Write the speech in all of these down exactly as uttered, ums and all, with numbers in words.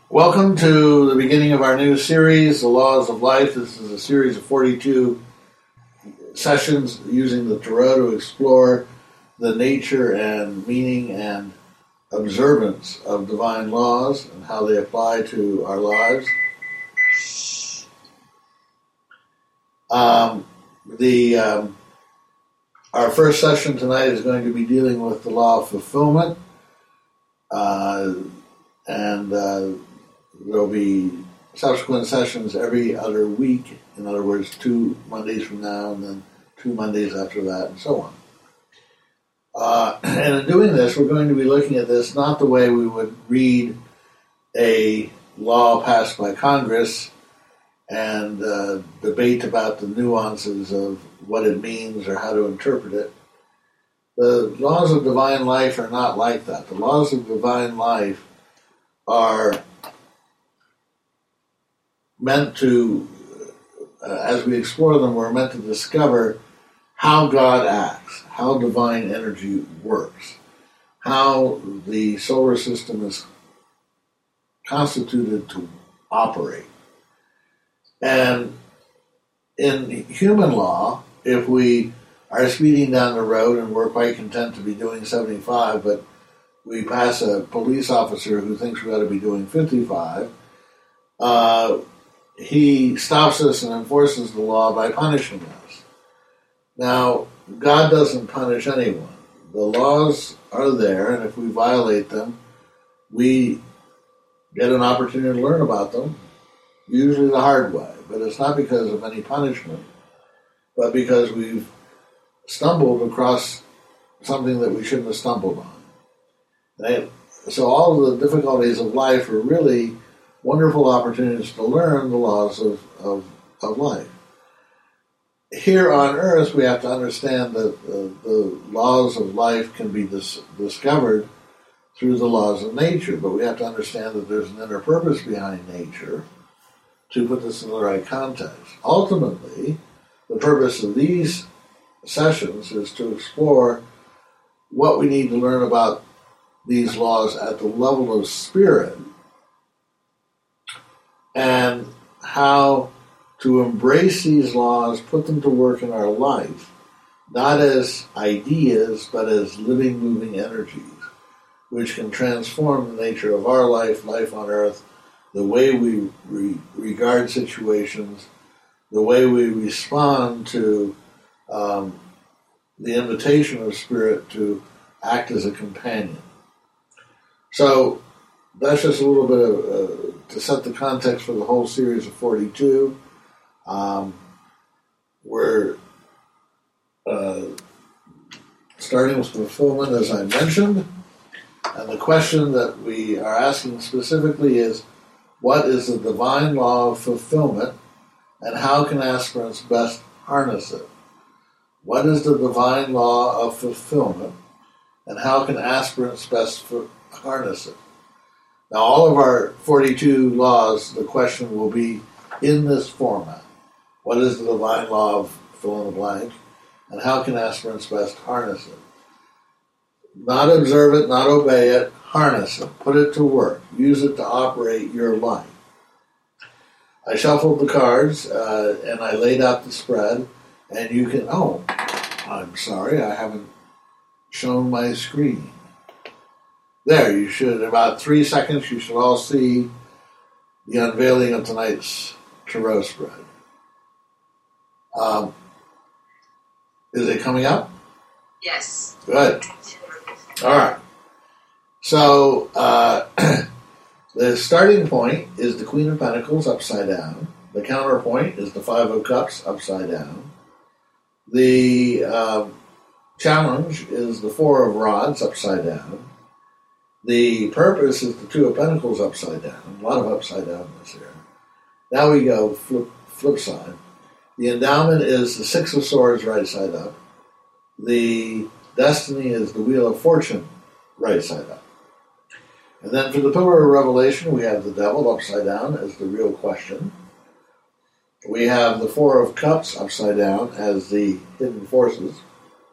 Welcome to the beginning of our new series, The Laws of Life. This is a series of forty-two sessions using the Tarot to explore the nature and meaning and observance of divine laws and how they apply to our lives. Um, the um, our first session tonight is going to be dealing with the law of fulfillment, uh, and uh, there will be subsequent sessions every other week. In other words, two Mondays from now, and then two Mondays after that, and so on. Uh, and in doing this, we're going to be looking at this not the way we would read a law passed by Congress and uh, debate about the nuances of what it means or how to interpret it. The laws of divine life are not like that. The laws of divine life are meant to, uh, as we explore them, we're meant to discover how God acts, how divine energy works, how the solar system is constituted to operate. And in human law, if we are speeding down the road and we're quite content to be doing seventy-five, but we pass a police officer who thinks we ought to be doing fifty-five, uh, he stops us and enforces the law by punishing us. Now, God doesn't punish anyone. The laws are there, and if we violate them, we get an opportunity to learn about them, usually the hard way. But it's not because of any punishment, but because we've stumbled across something that we shouldn't have stumbled on. Right? So all of the difficulties of life are really wonderful opportunities to learn the laws of, of, of life. Here on Earth, we have to understand that uh, the laws of life can be dis- discovered through the laws of nature, but we have to understand that there's an inner purpose behind nature to put this in the right context. Ultimately, the purpose of these sessions is to explore what we need to learn about these laws at the level of spirit and how to embrace these laws, put them to work in our life, not as ideas, but as living, moving energies, which can transform the nature of our life, life on earth, the way we re- regard situations, the way we respond to um, the invitation of Spirit to act as a companion. So that's just a little bit of, uh, to set the context for the whole series of forty-two. Um, we're uh, starting with fulfillment, as I mentioned, and the question that we are asking specifically is, what is the divine law of fulfillment, and how can aspirants best harness it? What is the divine law of fulfillment, and how can aspirants best harness it? Now, all of our forty-two laws, the question will be in this format. What is the divine law of fill in the blank, and how can aspirants best harness it? Not observe it, not obey it, harness it, put it to work, use it to operate your life. I shuffled the cards, uh, and I laid out the spread, and you can, oh, I'm sorry, I haven't shown my screen. There, you should, in about three seconds, you should all see the unveiling of tonight's tarot spread. Um, is it coming up? Yes. Good. All right. So, uh, the starting point is the Queen of Pentacles upside down. The counterpoint is the Five of Cups upside down. The um, challenge is the Four of Rods upside down. The purpose is the Two of Pentacles upside down. A lot of upside downness here. Now we go flip, flip side. The endowment is the Six of Swords right side up. The destiny is the Wheel of Fortune right side up. And then for the Pillar of Revelation, we have the Devil upside down as the real question. We have the Four of Cups upside down as the hidden forces.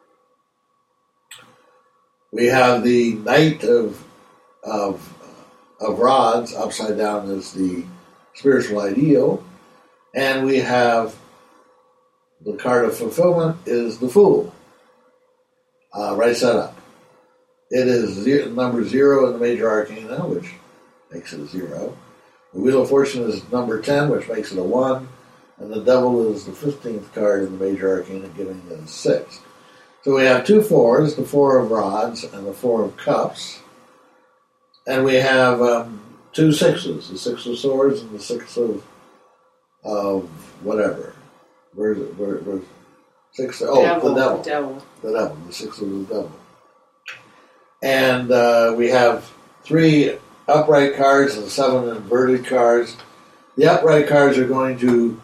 We have the Knight of, of of rods, upside down is the spiritual ideal, and we have the card of fulfillment is the Fool, uh, right side up. It is zero, number zero in the major arcana, which makes it a zero. The Wheel of Fortune is number ten, which makes it a one, and the Devil is the fifteenth card in the major arcana, giving it a six. So we have two fours, the Four of Rods and the Four of Cups, and we have um, two sixes, the Six of Swords and the Six of of whatever. Where's it? Where, where's six? Oh, devil, the devil. The devil. The devil. The Six of the devil. And uh, we have three upright cards and seven inverted cards. The upright cards are going to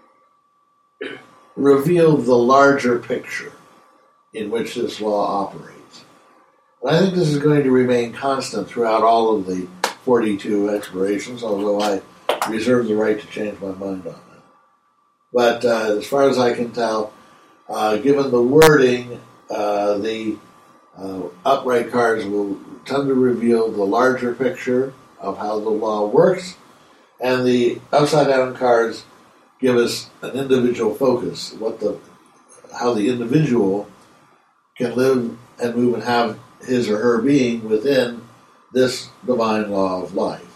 reveal the larger picture in which this law operates. And I think this is going to remain constant throughout all of the forty-two explorations, although I reserve the right to change my mind on that. But uh, as far as I can tell, uh, given the wording, uh, the uh, upright cards will tend to reveal the larger picture of how the law works, and the upside-down cards give us an individual focus, what the, how the individual can live and move and have his or her being within this divine law of life.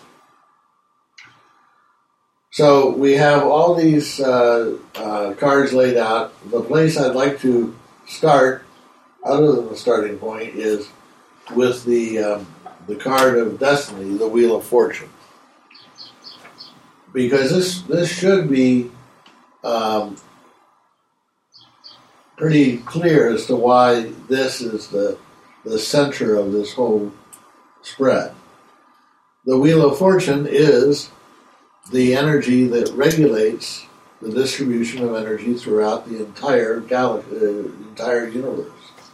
So we have all these uh, uh, cards laid out. The place I'd like to start, other than the starting point, is with the um, the card of destiny, the Wheel of Fortune, because this this should be um, pretty clear as to why this is the the center of this whole spread. The Wheel of Fortune is the energy that regulates the distribution of energy throughout the entire galaxy, uh, entire universe.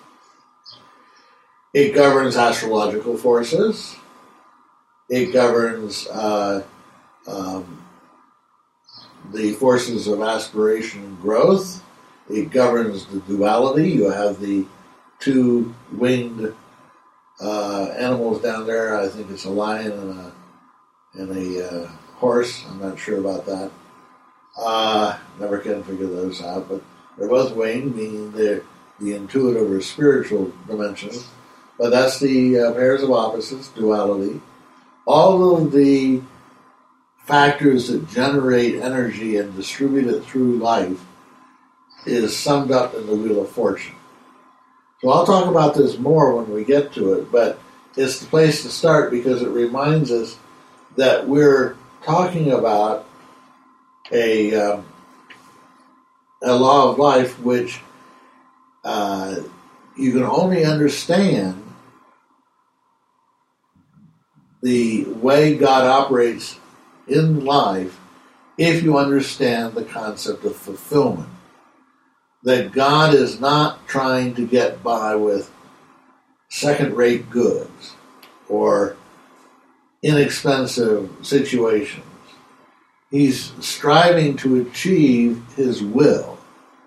It governs astrological forces. It governs uh, um, the forces of aspiration and growth. It governs the duality. You have the two winged uh, animals down there. I think it's a lion and a and a uh, horse. I'm not sure about that. Uh, never can figure those out. But they're both winged, meaning they're the intuitive or spiritual dimensions. But that's the uh, pairs of opposites, duality. All of the factors that generate energy and distribute it through life is summed up in the Wheel of Fortune. So I'll talk about this more when we get to it, but it's the place to start because it reminds us that we're talking about a um, a law of life which uh, you can only understand the way God operates in life if you understand the concept of fulfillment. That God is not trying to get by with second-rate goods or inexpensive situations. He's striving to achieve his will.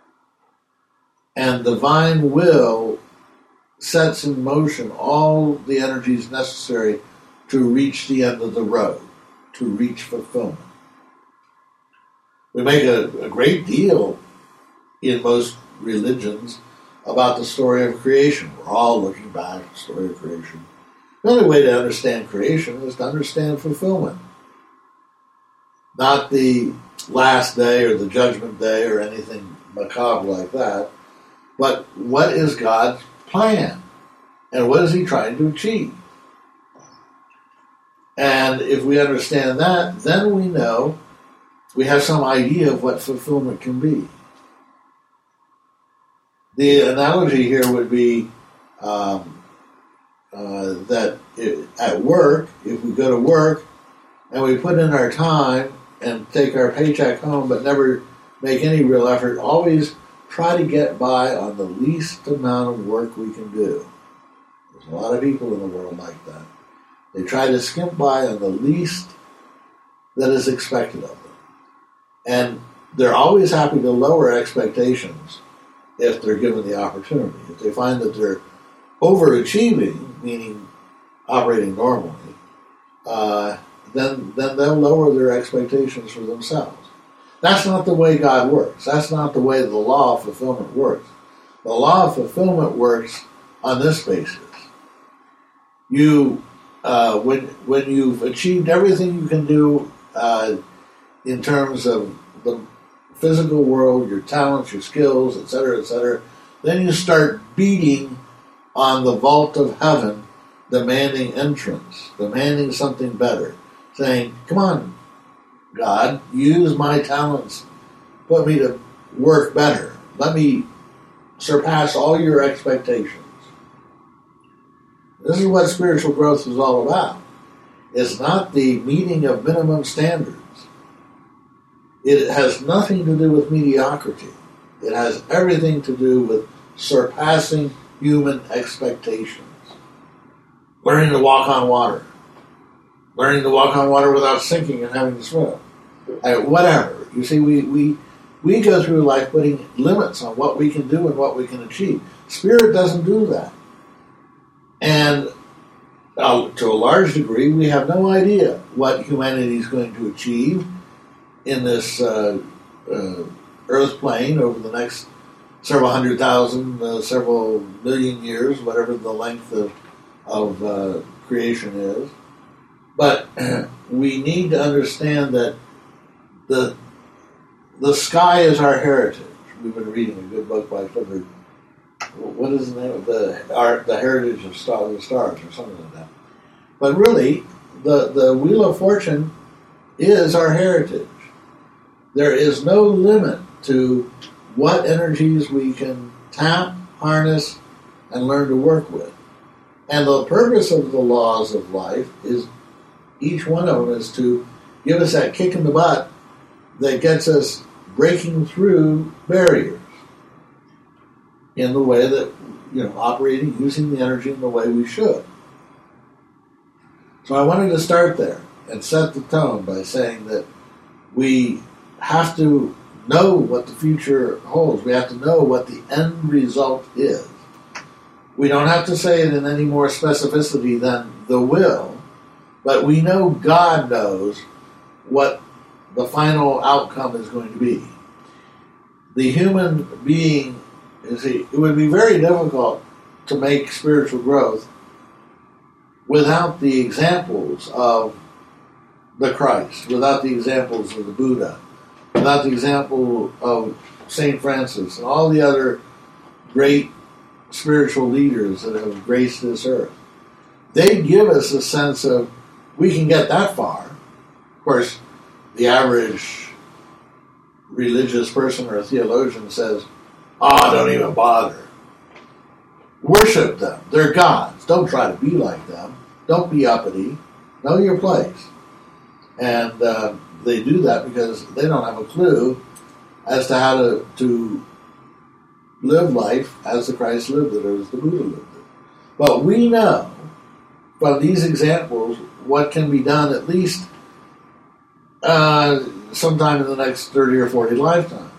And divine will sets in motion all the energies necessary to reach the end of the road, to reach fulfillment. We make a, a great deal in most religions about the story of creation. We're all looking back at the story of creation. The only way to understand creation is to understand fulfillment. Not the last day or the judgment day or anything macabre like that, but what is God's plan? And what is he trying to achieve? And if we understand that, then we know, we have some idea of what fulfillment can be. The analogy here would be um, uh, that it, at work, if we go to work and we put in our time and take our paycheck home but never make any real effort, always try to get by on the least amount of work we can do. There's a lot of people in the world like that. They try to skimp by on the least that is expected of them. And they're always happy to lower expectations if they're given the opportunity. If they find that they're overachieving, meaning operating normally, uh, then then they'll lower their expectations for themselves. That's not the way God works. That's not the way the law of fulfillment works. The law of fulfillment works on this basis. You, uh, when when you've achieved everything you can do uh, in terms of the physical world, your talents, your skills, et cetera, et cetera, then you start beating on the vault of heaven, demanding entrance, demanding something better, saying, come on, God, use my talents, put me to work better. Let me surpass all your expectations. This is what spiritual growth is all about. It's not the meeting of minimum standards. It has nothing to do with mediocrity. It has everything to do with surpassing human expectations. Learning to walk on water. Learning to walk on water without sinking and having to swim. Uh, whatever. You see, we, we, we go through life putting limits on what we can do and what we can achieve. Spirit doesn't do that. And uh, to a large degree, we have no idea what humanity is going to achieve in this uh, uh, earth plane over the next several hundred thousand, uh, several million years, whatever the length of, of uh, creation is. But we need to understand that the the sky is our heritage. We've been reading a good book by Clifford. What is the name of the art? The Heritage of Star, the Stars, or something like that. But really, the the Wheel of Fortune is our heritage. There is no limit to what energies we can tap, harness, and learn to work with. And the purpose of the laws of life is, each one of them is to give us that kick in the butt that gets us breaking through barriers in the way that, you know, operating, using the energy in the way we should. So I wanted to start there and set the tone by saying that we have to know what the future holds. We have to know what the end result is. We don't have to say it in any more specificity than the will, but we know God knows what the final outcome is going to be. The human being, you see, it would be very difficult to make spiritual growth without the examples of the Christ, without the examples of the Buddha, without the example of Saint Francis and all the other great spiritual leaders that have graced this earth. They give us a sense of, we can get that far. Of course, the average religious person or theologian says, oh, don't even bother. Worship them. They're gods. Don't try to be like them. Don't be uppity. Know your place. And uh, they do that because they don't have a clue as to how to, to live life as the Christ lived it or as the Buddha lived it. But we know from these examples what can be done at least uh, sometime in the next thirty or forty lifetimes.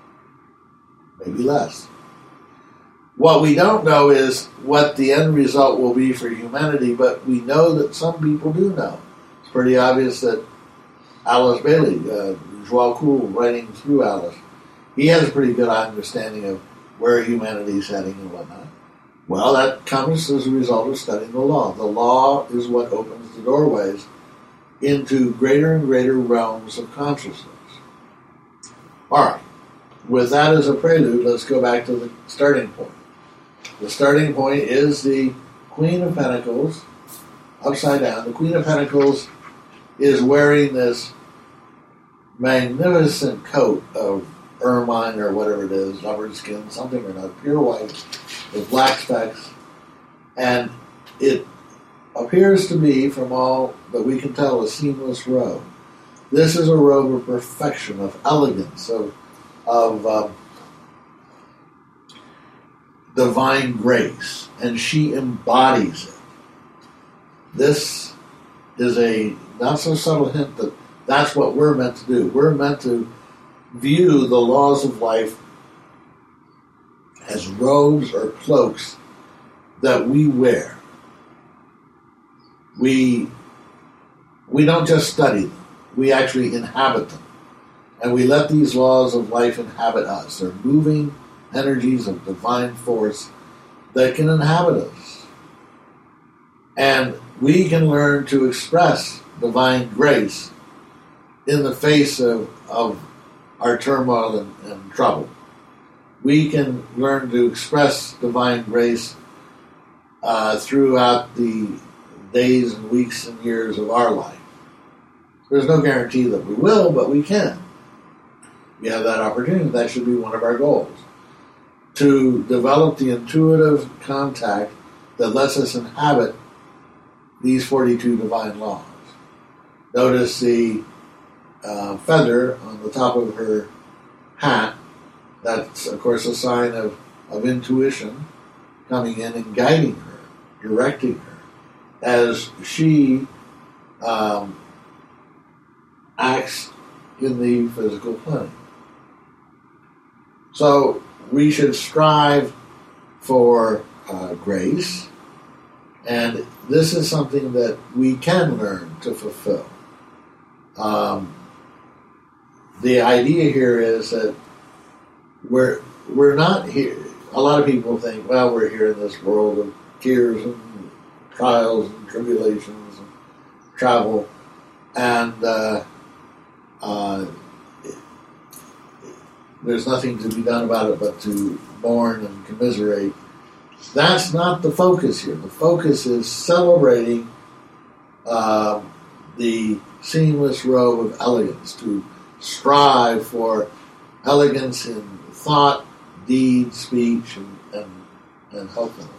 Maybe less. What we don't know is what the end result will be for humanity, but we know that some people do know. It's pretty obvious that Alice Bailey, uh, Joao Kuhl, writing through Alice, he has a pretty good understanding of where humanity is heading and whatnot. Well, that comes as a result of studying the law. The law is what opens the doorways into greater and greater realms of consciousness. All right. With that as a prelude, let's go back to the starting point. The starting point is the Queen of Pentacles, upside down. The Queen of Pentacles is wearing this magnificent coat of ermine or whatever it is, leopard skin, something or not, pure white, with black specks. And it appears to be, from all that we can tell, a seamless robe. This is a robe of perfection, of elegance, of, of um, divine grace, and she embodies it. This is a not so subtle hint that that's what we're meant to do. We're meant to view the laws of life as robes or cloaks that we wear. We we don't just study them. We actually inhabit them. And we let these laws of life inhabit us. They're moving energies of divine force that can inhabit us. And we can learn to express divine grace in the face of, of our turmoil and, and trouble. We can learn to express divine grace uh, throughout the days and weeks and years of our life. There's no guarantee that we will, but we can. We have that opportunity. That should be one of our goals. To develop the intuitive contact that lets us inhabit these forty-two divine laws. Notice the uh, feather on the top of her hat. That's, of course, a sign of, of intuition coming in and guiding her, directing her, as she um, acts in the physical plane. So we should strive for uh, grace, and this is something that we can learn to fulfill. Um, the idea here is that we're we're not here. A lot of people think, well, we're here in this world of tears and trials and tribulations and travel, and uh, uh, there's nothing to be done about it but to mourn and commiserate. That's not the focus here. The focus is celebrating uh, the seamless robe of elegance, to strive for elegance in thought, deed, speech, and, and, and helpfulness.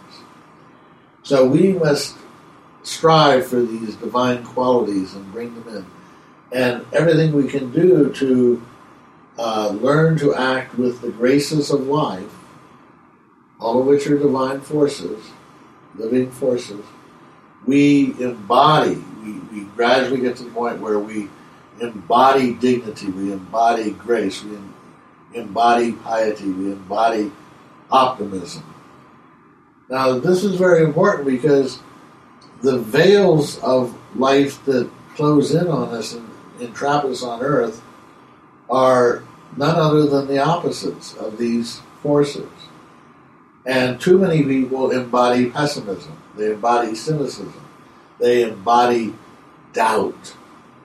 So we must strive for these divine qualities and bring them in. And everything we can do to uh, learn to act with the graces of life, all of which are divine forces, living forces, we embody, we, we gradually get to the point where we embody dignity, we embody grace, we embody piety, we embody optimism. Now, this is very important because the veils of life that close in on us and entrap us on earth are none other than the opposites of these forces. And too many people embody pessimism. They embody cynicism. They embody doubt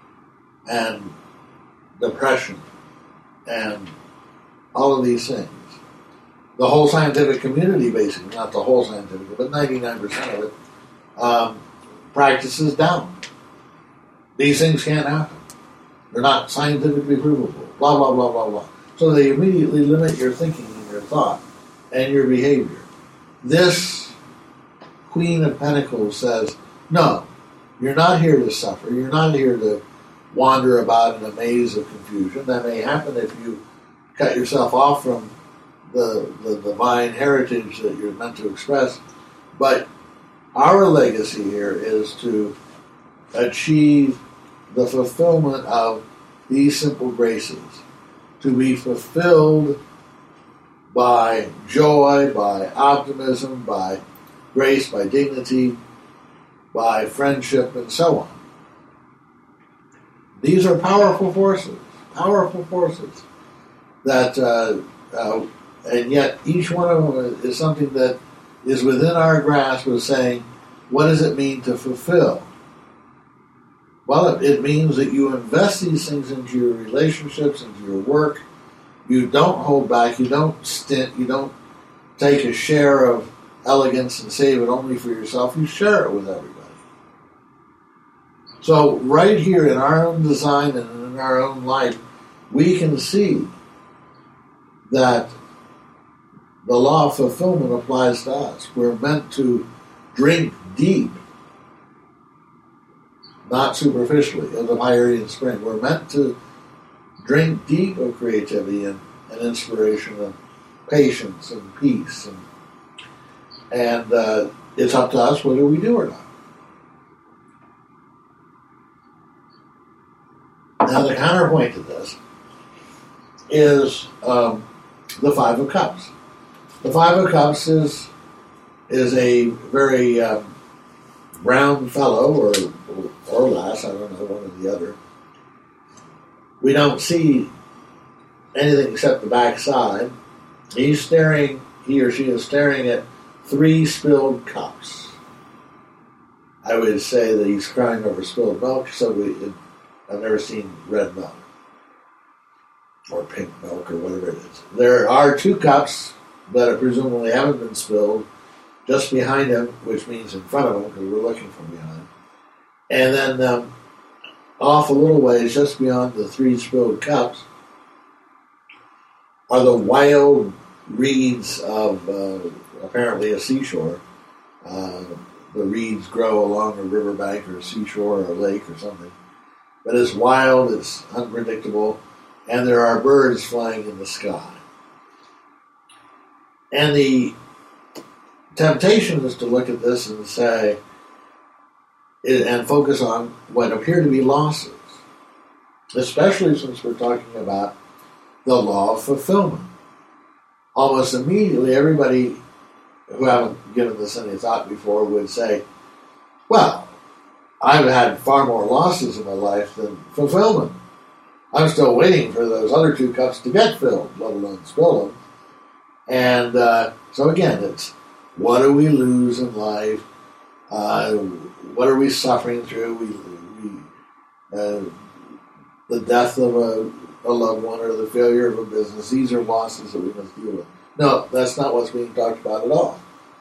and depression and all of these things. The whole scientific community, basically, not the whole scientific, but ninety-nine percent of it, um, practices doubt. These things can't happen. They're not scientifically provable. Blah, blah, blah, blah, blah. So they immediately limit your thinking and your thought and your behavior. This Queen of Pentacles says, no, you're not here to suffer. You're not here to wander about in a maze of confusion. That may happen if you cut yourself off from the, the divine heritage that you're meant to express. But our legacy here is to achieve the fulfillment of these simple graces, to be fulfilled by joy, by optimism, by grace, by dignity, by friendship, and so on. These are powerful forces, powerful forces that, uh, uh, and yet each one of them is something that is within our grasp of saying, what does it mean to fulfill? Well, it, it means that you invest these things into your relationships, into your work. You don't hold back. You don't stint. You don't take a share of elegance and save it only for yourself. You share it with everybody. So right here in our own design and in our own life, we can see that the law of fulfillment applies to us. We're meant to drink deep, not superficially, of the Pyrenean spring. We're meant to drink deep of creativity and, and inspiration and patience and peace. And, and uh, it's up to us whether we do or not. Now, the counterpoint to this is um, the Five of Cups. The Five of Cups is is a very um, brown fellow, or or lass, I don't know, one of We don't see anything except the backside. He's staring, he or she is staring at three spilled cups. I would say that he's crying over spilled milk, so we, it, I've never seen red milk or pink milk or whatever it is. There are two cups that presumably haven't been spilled just behind him, which means in front of him, because we're looking from behind. And then um, off a little ways, just beyond the three spilled cups, are the wild reeds of uh, apparently a seashore. Uh, the reeds grow along a riverbank or a seashore or a lake or something. But it's wild, it's unpredictable, and there are birds flying in the sky. And the temptation is to look at this and say, and focus on what appear to be losses, especially since we're talking about the law of fulfillment. Almost immediately, everybody who haven't given this any thought before would say, well, I've had far more losses in my life than fulfillment. I'm still waiting for those other two cups to get filled, let alone spill them. And uh, so again, it's what do we lose in life? Uh, what are we suffering through? We, we, uh, the death of a, a loved one or the failure of a business. These are losses that we must deal with. No, that's not what's being talked about at all.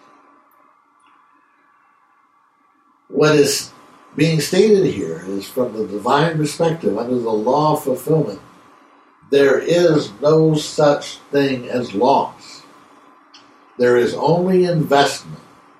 What is being stated here is from the divine perspective, under the law of fulfillment, there is no such thing as loss. There is only investment.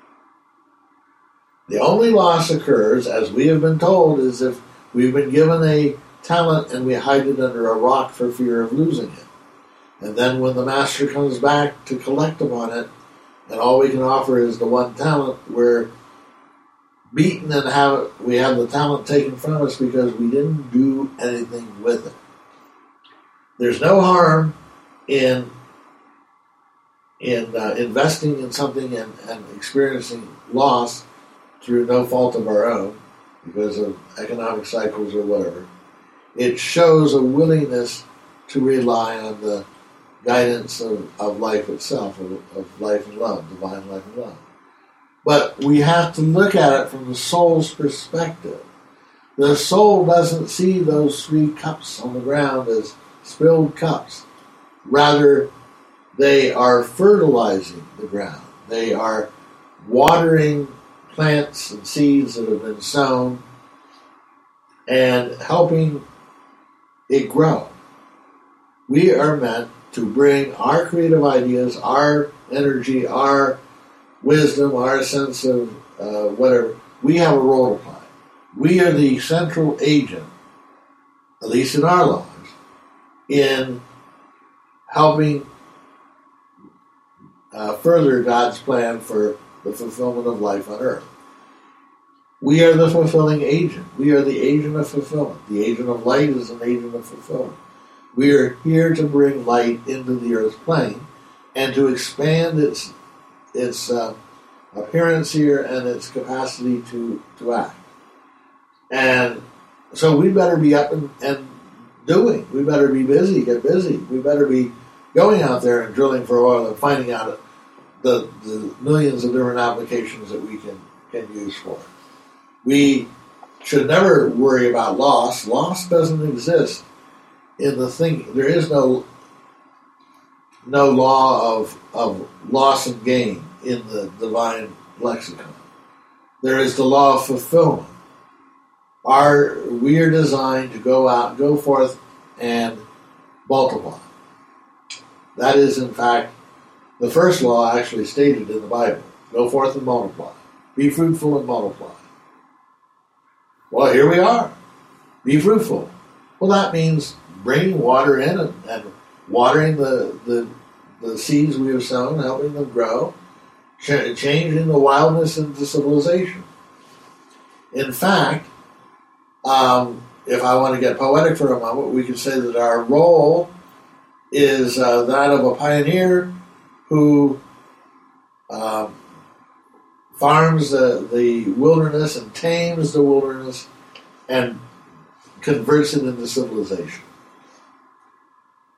The only loss occurs, as we have been told, is if we've been given a talent and we hide it under a rock for fear of losing it. And then when the master comes back to collect upon it, and all we can offer is the one talent, we're beaten and have we have the talent taken from us because we didn't do anything with it. There's no harm in in uh, investing in something and, and experiencing loss through no fault of our own because of economic cycles or whatever. It shows a willingness to rely on the guidance of, of life itself, of, of life and love, divine life and love. But we have to look at it from the soul's perspective. The soul doesn't see those three cups on the ground as spilled cups. Rather, they are fertilizing the ground. They are watering plants and seeds that have been sown and helping it grow. We are meant to bring our creative ideas, our energy, our wisdom, our sense of uh, whatever. We have a role to play. We are the central agent, at least in our lives, in helping uh, further God's plan for the fulfillment of life on earth. We are the fulfilling agent. We are the agent of fulfillment. The agent of light is an agent of fulfillment. We are here to bring light into the earth's plane and to expand its its uh, appearance here and its capacity to, to act. And so we better be up and, and doing. We better be busy, get busy. We better be going out there and drilling for oil and finding out the, the millions of different applications that we can, can use for it. We should never worry about loss. Loss doesn't exist in the thing. There is no no law of, of loss and gain in the divine lexicon. There is the law of fulfillment. Our, we are designed to go out, go forth, and multiply. That is, in fact, the first law actually stated in the Bible. Go forth and multiply. Be fruitful and multiply. Well, here we are. Be fruitful. Well, that means bringing water in and, and watering the, the the seeds we have sown, helping them grow, ch- changing the wildness into civilization. In fact, um, if I want to get poetic for a moment, we could say that our role is uh, that of a pioneer who um, farms the, the wilderness and tames the wilderness and converts it into civilization.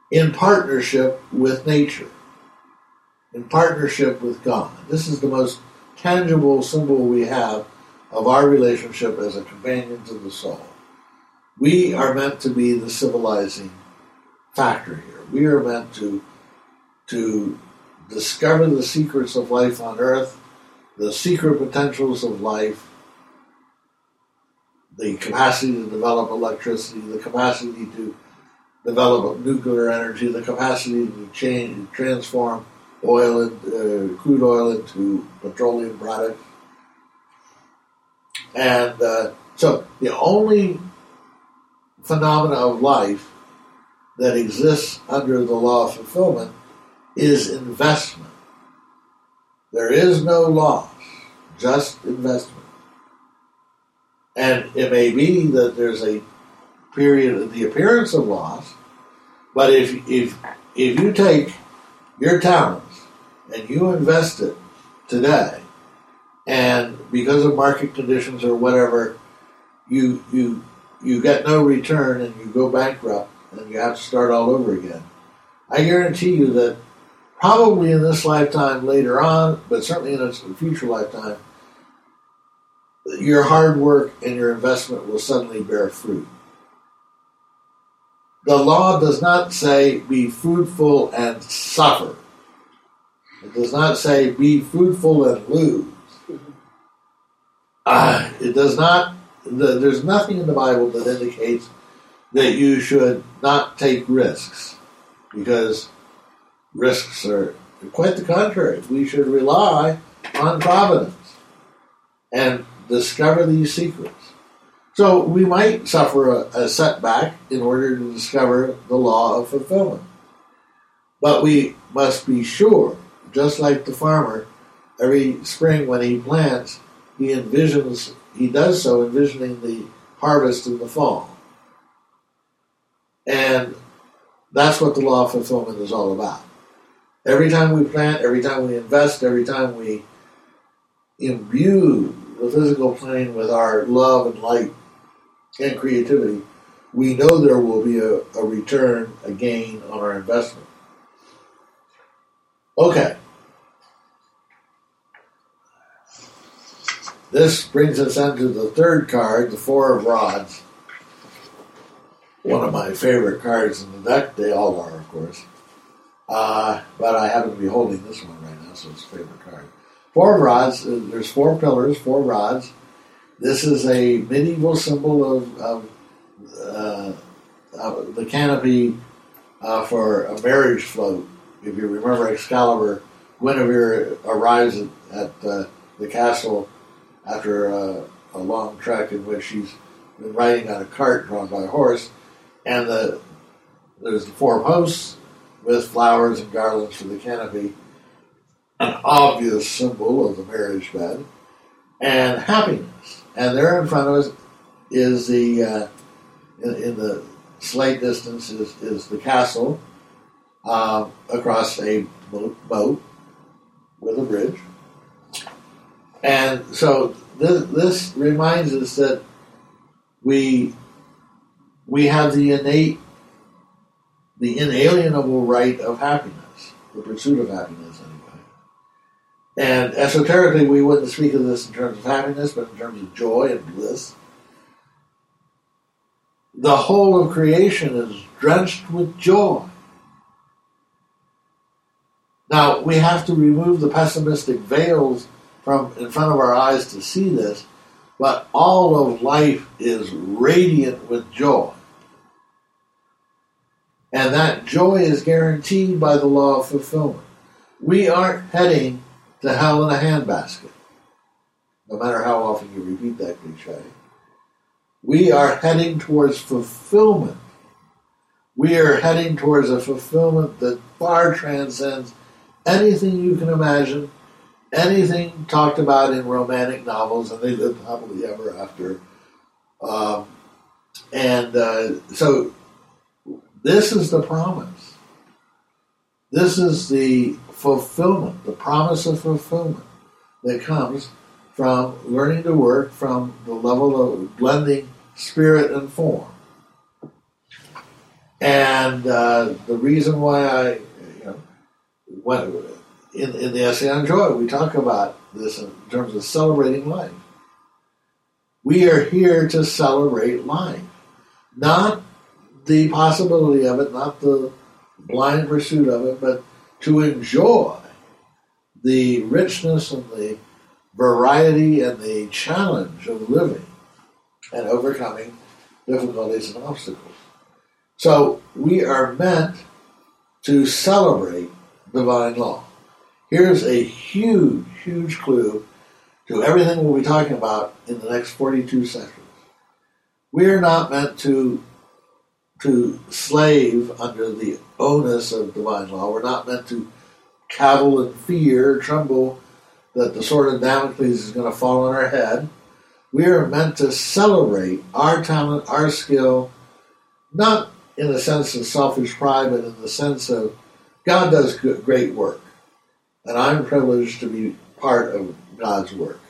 in partnership with nature, in partnership with God. This is the most tangible symbol we have of our relationship as a companion to the soul. We are meant to be the civilizing factor here. We are meant to, to discover the secrets of life on Earth, the secret potentials of life, the capacity to develop electricity, the capacity to develop nuclear energy, the capacity to change, transform oil and uh, crude oil into petroleum products. And uh, so the only phenomena of life that exists under the law of fulfillment is investment. There is no loss, just investment. And it may be that there's a period of the appearance of loss, but if if if you take your talents and you invest it today, and because of market conditions or whatever, you you you get no return and you go bankrupt and you have to start all over again, I guarantee you that probably in this lifetime later on, but certainly in a future lifetime, your hard work and your investment will suddenly bear fruit. The law does not say be fruitful and suffer. It does not say be fruitful and lose. Uh, it does not, the, there's nothing in the Bible that indicates that you should not take risks, because risks are quite the contrary. We should rely on providence and discover these secrets. So we might suffer a, a setback in order to discover the law of fulfillment. But we must be sure, just like the farmer, every spring when he plants, he envisions, he does so envisioning the harvest in the fall. And that's what the law of fulfillment is all about. Every time we plant, every time we invest, every time we imbue the physical plane with our love and light and creativity, we know there will be a, a return, a gain on our investment. Okay. This brings us into the third card, the Four of Rods. One of my favorite cards in the deck. They all are, of course. Uh, but I happen to be holding this one right now, so it's a favorite card. Four of Rods, uh, there's four pillars, four rods. This is a medieval symbol of, of uh, uh, the canopy uh, for a marriage float. If you remember Excalibur, Guinevere arrives at, at uh, the castle after uh, a long trek in which she's been riding on a cart drawn by a horse, and the, there's the four posts with flowers and garlands for the canopy, an obvious symbol of the marriage bed, and happiness. And there in front of us is the, uh, in, in the slight distance is, is the castle um, across a boat with a bridge. And so this, this reminds us that we we have the innate, the inalienable right of happiness, the pursuit of happiness anyway. And esoterically, we wouldn't speak of this in terms of happiness, but in terms of joy and bliss. The whole of creation is drenched with joy. Now, we have to remove the pessimistic veils from in front of our eyes to see this, but all of life is radiant with joy. And that joy is guaranteed by the law of fulfillment. We aren't heading to hell in a handbasket, no matter how often you repeat that cliche. We are heading towards fulfillment. We are heading towards a fulfillment that far transcends anything you can imagine, anything talked about in romantic novels, and they lived happily ever after. Um, and uh, so this is the promise. This is the fulfillment, the promise of fulfillment that comes from learning to work from the level of blending spirit and form. And uh, the reason why I, you know, when, in, in the essay on joy, we talk about this in terms of celebrating life. We are here to celebrate life, not the possibility of it, not the blind pursuit of it, but to enjoy the richness and the variety and the challenge of living and overcoming difficulties and obstacles. So we are meant to celebrate divine law. Here's a huge, huge clue to everything we'll be talking about in the next forty-two sessions. We are not meant to, to slave under the onus of divine law. We're not meant to cavil in fear, tremble that the sword of Damocles is going to fall on our head. We are meant to celebrate our talent, our skill, not in the sense of selfish pride, but in the sense of God does good, great work. And I'm privileged to be part of God's work.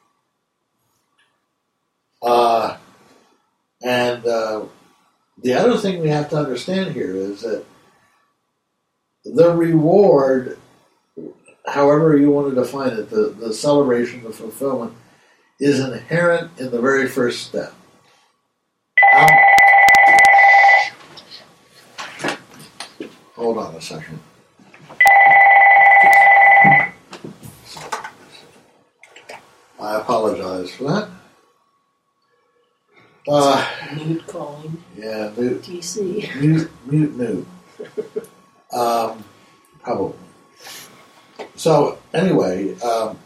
Uh, and uh, the other thing we have to understand here is that the reward, however you want to define it, the, the celebration, the fulfillment, is inherent in the very first step. Um, hold on a second. I apologize for that. Uh, Mute calling. Yeah, mute. D C. Mute, mute, mute. Um, probably. So anyway, um,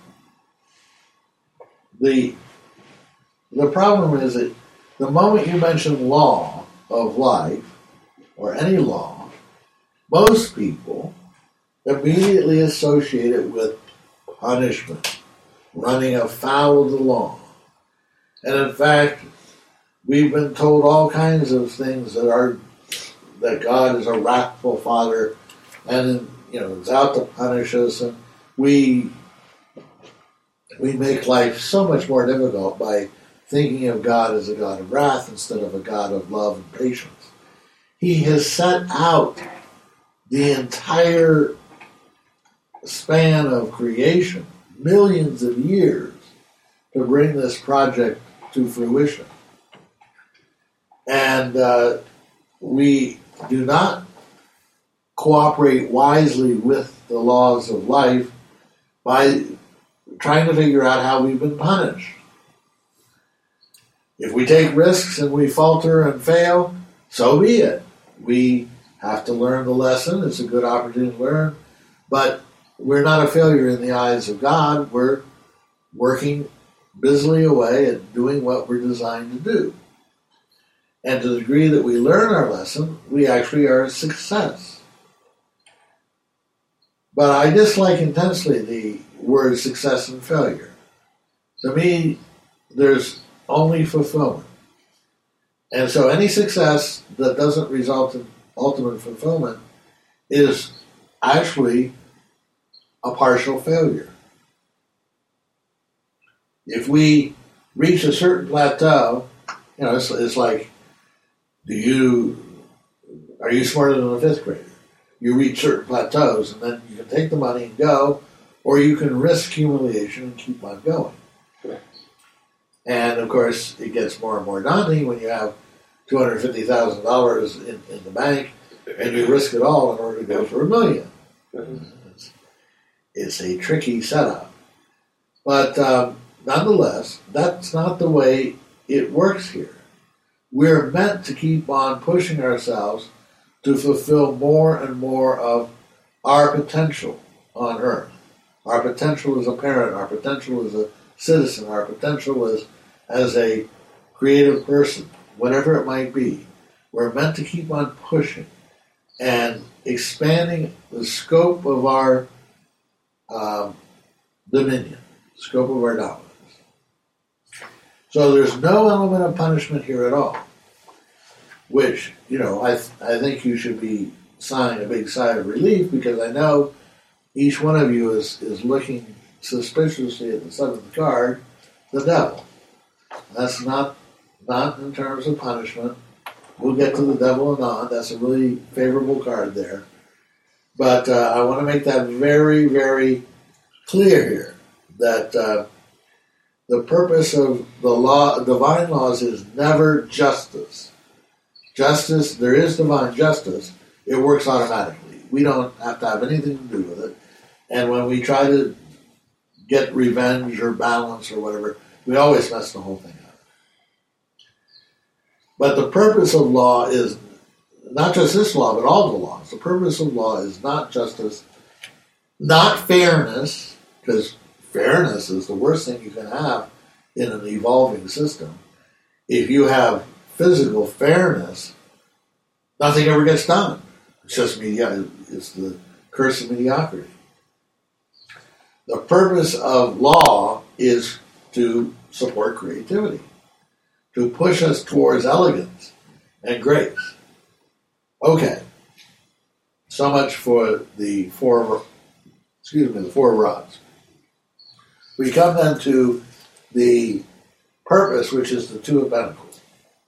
the the problem is that the moment you mention law of life or any law, most people immediately associate it with punishment, running afoul of the law. And in fact, we've been told all kinds of things that are that God is a wrathful Father, and you know is out to punish us, and we we make life so much more difficult by thinking of God as a God of wrath instead of a God of love and patience. He has set out the entire span of creation, millions of years, to bring this project to fruition. And uh, we do not cooperate wisely with the laws of life by trying to figure out how we've been punished. If we take risks and we falter and fail, so be it. We have to learn the lesson. It's a good opportunity to learn. But we're not a failure in the eyes of God. We're working busily away at doing what we're designed to do. And to the degree that we learn our lesson, we actually are a success. But I dislike intensely the word success and failure. To me, there's only fulfillment. And so any success that doesn't result in ultimate fulfillment is actually a partial failure. If we reach a certain plateau, you know, it's, it's like, do you, are you smarter than a fifth grader? You reach certain plateaus, and then you can take the money and go, or you can risk humiliation and keep on going. Correct. And, of course, it gets more and more daunting when you have two hundred fifty thousand dollars in, in the bank, and you risk it all in order to go for a million. Mm-hmm. It's, it's a tricky setup. But um, nonetheless, that's not the way it works here. We're meant to keep on pushing ourselves to fulfill more and more of our potential on earth. Our potential as a parent, our potential as a citizen, our potential as, as a creative person, whatever it might be. We're meant to keep on pushing and expanding the scope of our um, dominion, scope of our dominance. So there's no element of punishment here at all, which, you know, I th- I think you should be sighing a big sigh of relief, because I know each one of you is, is looking suspiciously at the seventh card, the devil. That's not not in terms of punishment, we'll get to the devil anon. That's a really favorable card there. But uh, I want to make that very, very clear here, that uh, the purpose of the law, divine laws, is never justice. Justice, there is divine justice. It works automatically. We don't have to have anything to do with it. And when we try to get revenge or balance or whatever, we always mess the whole thing up. But the purpose of law is not just this law, but all the laws. The purpose of law is not justice, not fairness, because fairness is the worst thing you can have in an evolving system. If you have physical fairness, nothing ever gets done. It's just media. It's the curse of mediocrity. The purpose of law is to support creativity, to push us towards elegance and grace. Okay, so much for the four, excuse me, the four rods. We come then to the purpose, which is the Two of Pentacles.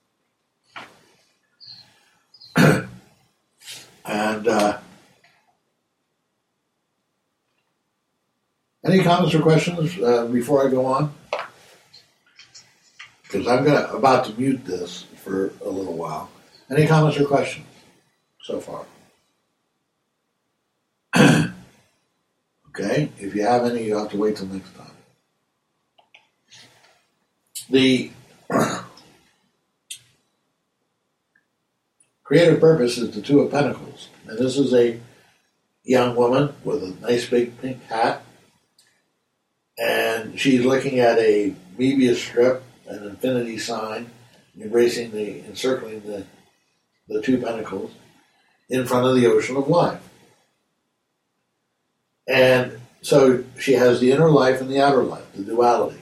and uh, any comments or questions uh, before I go on? Because I'm gonna about to mute this for a little while. Any comments or questions so far? Okay, if you have any, you have to wait till next time. The creative purpose is the Two of Pentacles. And this is a young woman with a nice big pink hat. And she's looking at a Mobius strip, an infinity sign, embracing the, encircling the, the two pentacles in front of the ocean of life. And so she has the inner life and the outer life, the duality.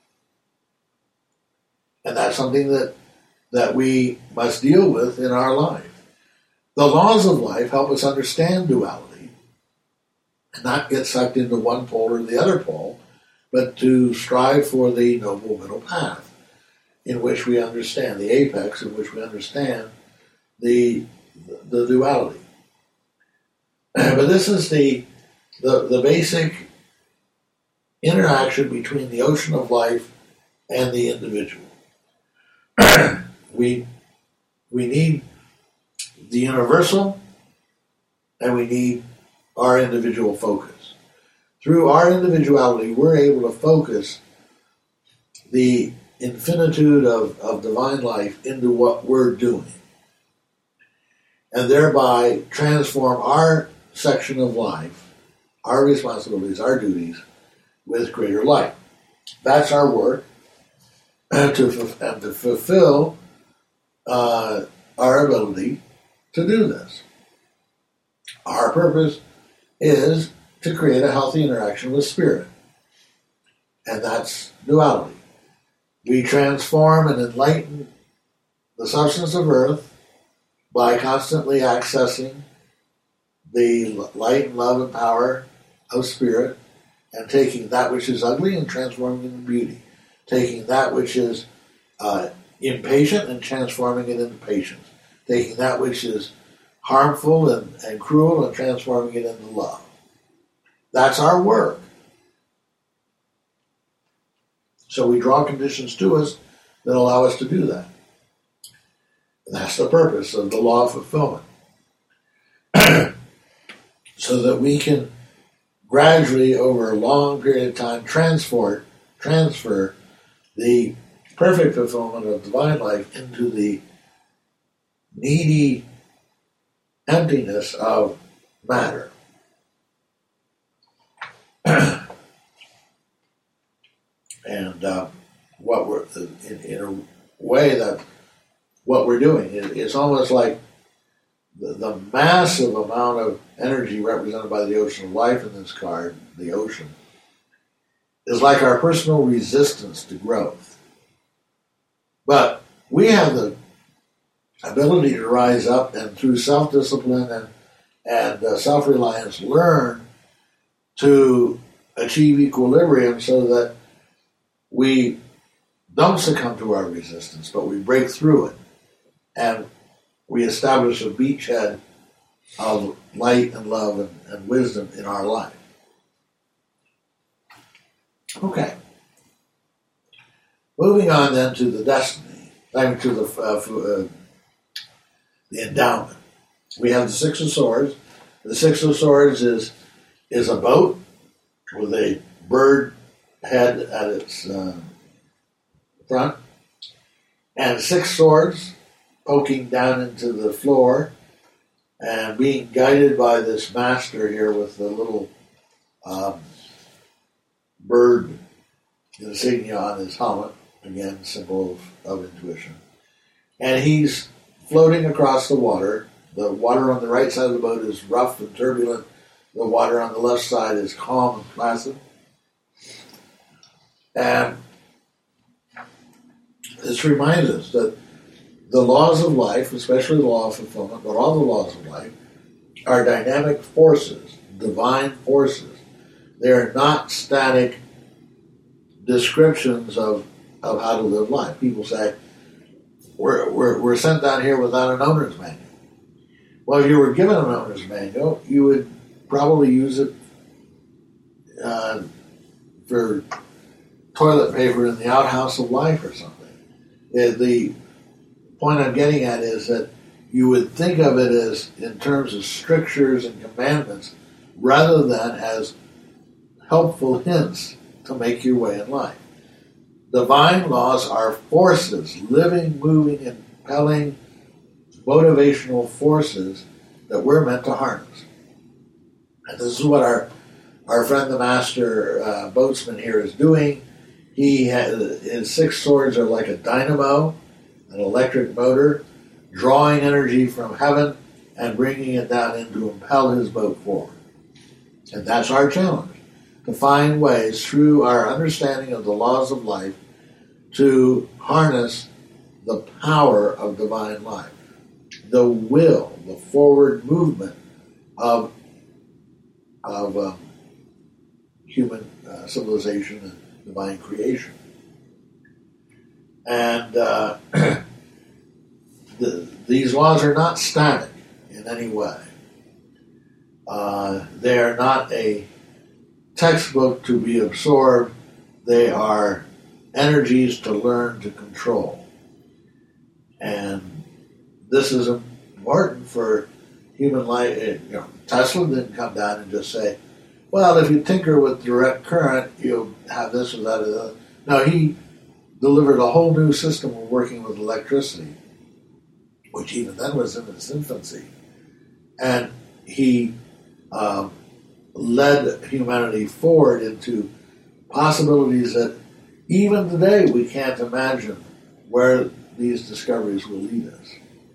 And that's something that, that we must deal with in our life. The laws of life help us understand duality and not get sucked into one pole or the other pole, but to strive for the noble middle path in which we understand, the apex in which we understand the, the duality. But this is the, the, the basic interaction between the ocean of life and the individual. we, we need the universal, and we need our individual focus. Through our individuality, we're able to focus the infinitude of, of divine life into what we're doing, and thereby transform our section of life, our responsibilities, our duties, with greater light. That's our work, and to, and to fulfill uh, our ability to do this. Our purpose is to create a healthy interaction with spirit, and that's duality. We transform and enlighten the substance of earth by constantly accessing the light and love and power of spirit, and taking that which is ugly and transforming it into beauty, taking that which is uh, impatient and transforming it into patience, taking that which is harmful and, and cruel and transforming it into love. That's our work. So we draw conditions to us that allow us to do that. And that's the purpose of the law of fulfillment. So that we can gradually, over a long period of time, transport, transfer the perfect fulfillment of divine life into the needy emptiness of matter. And uh, what we're in, in a way that what we're doing is it's almost like the, the massive amount of energy represented by the ocean of life in this card, the ocean, is like our personal resistance to growth. But we have the ability to rise up and through self-discipline and, and uh, self-reliance learn to achieve equilibrium so that we don't succumb to our resistance, but we break through it and we establish a beachhead of light and love and, and wisdom in our life. Okay. Moving on then to the destiny, I mean to the uh, uh, the endowment. We have the Six of Swords. The Six of Swords is is a boat with a bird head at its uh, front, and six swords poking down into the floor, and being guided by this master here with the little um, bird insignia on his helmet, again, symbol of, of intuition. And he's floating across the water. The water on the right side of the boat is rough and turbulent. The water on the left side is calm and placid. And this reminds us that the laws of life, especially the law of fulfillment, but all the laws of life, are dynamic forces, divine forces. They are not static descriptions of, of how to live life. People say, we're, we're, we're sent down here without an owner's manual. Well, if you were given an owner's manual, you would probably use it uh, for toilet paper in the outhouse of life or something. The, the point I'm getting at is that you would think of it as in terms of strictures and commandments rather than as helpful hints to make your way in life. Divine laws are forces, living, moving, impelling, motivational forces that we're meant to harness. And this is what our, our friend the master uh, boatsman here is doing. He has, his six swords are like a dynamo, an electric motor, drawing energy from heaven and bringing it down in to impel his boat forward. And that's our challenge, to find ways through our understanding of the laws of life to harness the power of divine life, the will, the forward movement of, of um, human uh, civilization and divine creation. And uh, the, these laws are not static in any way. Uh, they are not a textbook to be absorbed. They are energies to learn to control. And this is important for human life. You know, Tesla didn't come down and just say, well, if you tinker with direct current, you'll have this or that or that. No, he delivered a whole new system of working with electricity, which even then was in its infancy. And he um, led humanity forward into possibilities that even today we can't imagine where these discoveries will lead us.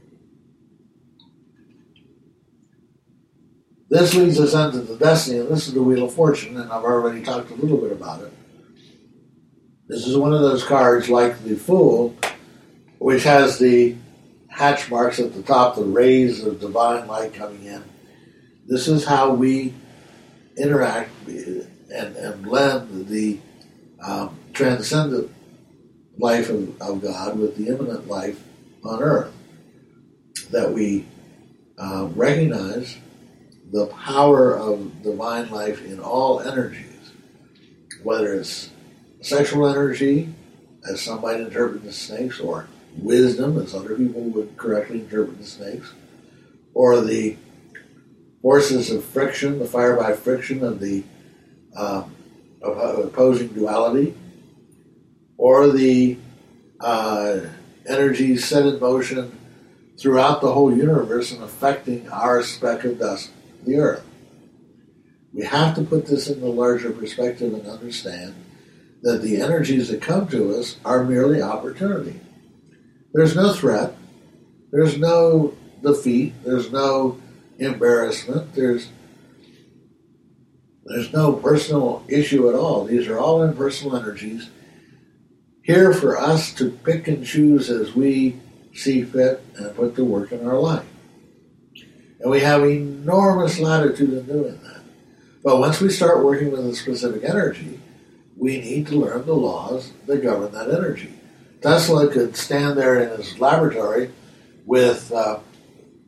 This leads us into the destiny, and this is the Wheel of Fortune, and I've already talked a little bit about it. This is one of those cards like the Fool, which has the hatch marks at the top, the rays of divine light coming in. This is how we interact and, and blend the um, transcendent life of, of God with the immanent life on earth. That we uh, recognize the power of divine life in all energies, whether it's sexual energy, as some might interpret the snakes, or wisdom, as other people would correctly interpret the snakes, or the forces of friction, the fire by friction of the um, opposing duality, or the uh, energies set in motion throughout the whole universe and affecting our speck of dust, the earth. We have to put this in the larger perspective and understand that the energies that come to us are merely opportunity. There's no threat, there's no defeat, there's no embarrassment, there's there's no personal issue at all. These are all impersonal energies here for us to pick and choose as we see fit and put to work in our life. And we have enormous latitude in doing that. But once we start working with a specific energy, we need to learn the laws that govern that energy. Tesla could stand there in his laboratory with uh,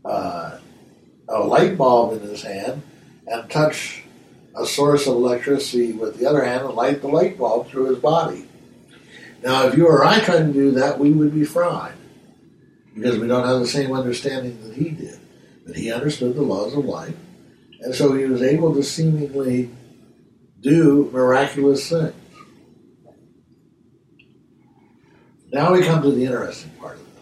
uh, a light bulb in his hand and touch a source of electricity with the other hand and light the light bulb through his body. Now, if you or I tried to do that, we would be fried because we don't have the same understanding that he did. But he understood the laws of life, and so he was able to seemingly do miraculous things. Now we come to the interesting part of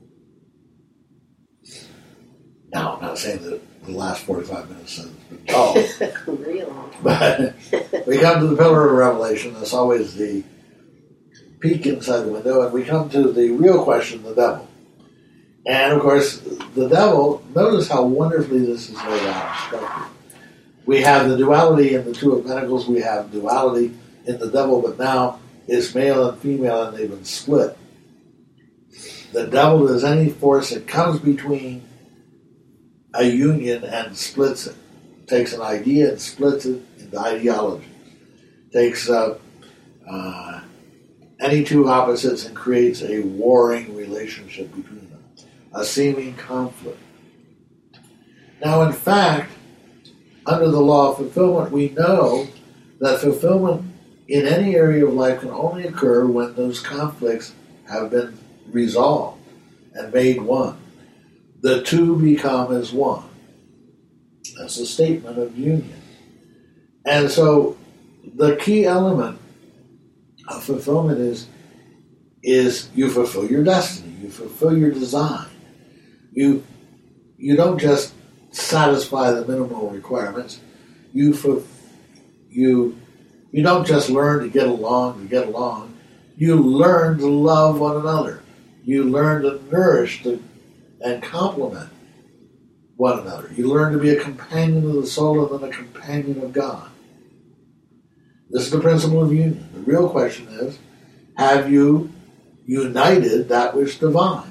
this. Now, I'm not saying that the last forty-five minutes has been dull. Really? But we come to the pillar of revelation. That's always the peek inside the window, and we come to the real question, the devil. And, of course, the devil, notice how wonderfully this is laid out and structured. We have the duality in the Two of Pentacles. We have duality in the devil, but now it's male and female, and they've been split. The devil is any force that comes between a union and splits it. Takes an idea and splits it into ideologies. Takes uh, uh, any two opposites and creates a warring relationship between them. A seeming conflict. Now, in fact, under the law of fulfillment, we know that fulfillment in any area of life can only occur when those conflicts have been resolved and made one. The two become as one. That's a statement of union. And so the key element of fulfillment is, is you fulfill your destiny, you fulfill your design. You, you don't just satisfy the minimal requirements. You, fulf- you, you don't just learn to get along to get along. You learn to love one another. You learn to nourish to, and complement one another. You learn to be a companion of the soul and then a companion of God. This is the principle of union. The real question is, have you united that which divines?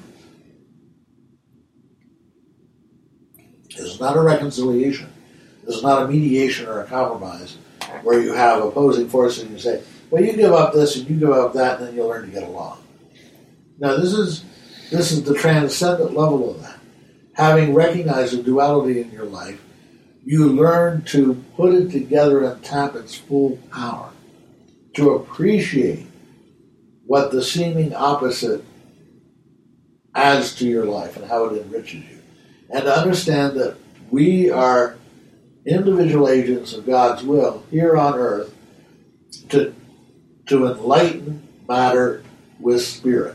This is not a reconciliation. This is not a mediation or a compromise where you have opposing forces and you say, well, you give up this and you give up that and then you'll learn to get along. Now, this is this is the transcendent level of that. Having recognized the duality in your life, you learn to put it together and tap its full power, to appreciate what the seeming opposite adds to your life and how it enriches you, and to understand that we are individual agents of God's will here on earth to, to enlighten matter with spirit.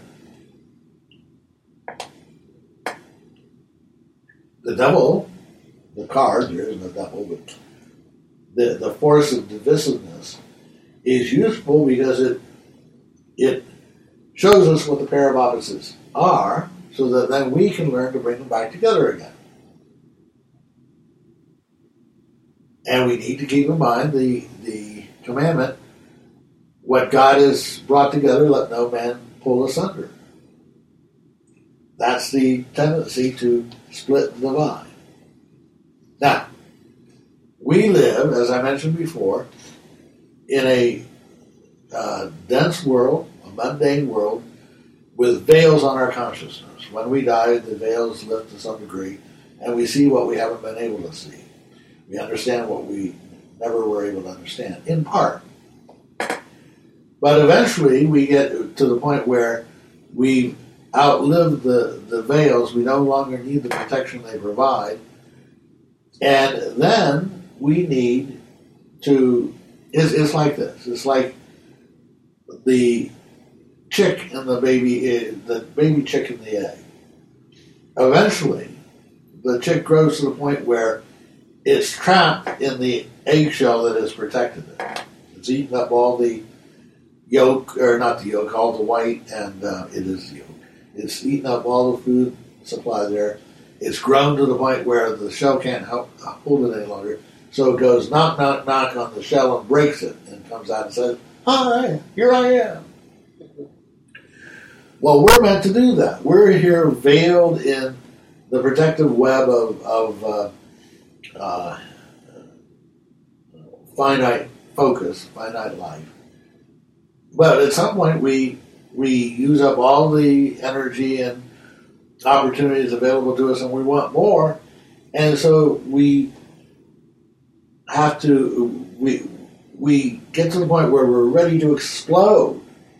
The devil, the card, there isn't a devil, but the, the force of divisiveness is useful because it it shows us what the pair of opposites are so that then we can learn to bring them back together again. And we need to keep in mind the, the commandment, what God has brought together, let no man pull asunder. That's the tendency to split and divide. Now, we live, as I mentioned before, in a uh, dense world, a mundane world, with veils on our consciousness. When we die, the veils lift to some degree, and we see what we haven't been able to see. We understand what we never were able to understand, in part. But eventually, we get to the point where we outlive the, the veils. We no longer need the protection they provide. And then we need to, it's, it's like this. It's like the chick and the baby, the baby chick and the egg. Eventually, the chick grows to the point where it's trapped in the eggshell that has protected it. It's eaten up all the yolk, or not the yolk, all the white, and uh, it is the yolk. It's eaten up all the food supply there. It's grown to the point where the shell can't help hold it any longer. So it goes knock, knock, knock on the shell and breaks it and comes out and says, hi, here I am. Well, we're meant to do that. We're here veiled in the protective web of, of uh, uh, finite focus, finite life. But at some point we we use up all the energy and opportunities available to us, and we want more. And so we have to, we, we get to the point where we're ready to explode.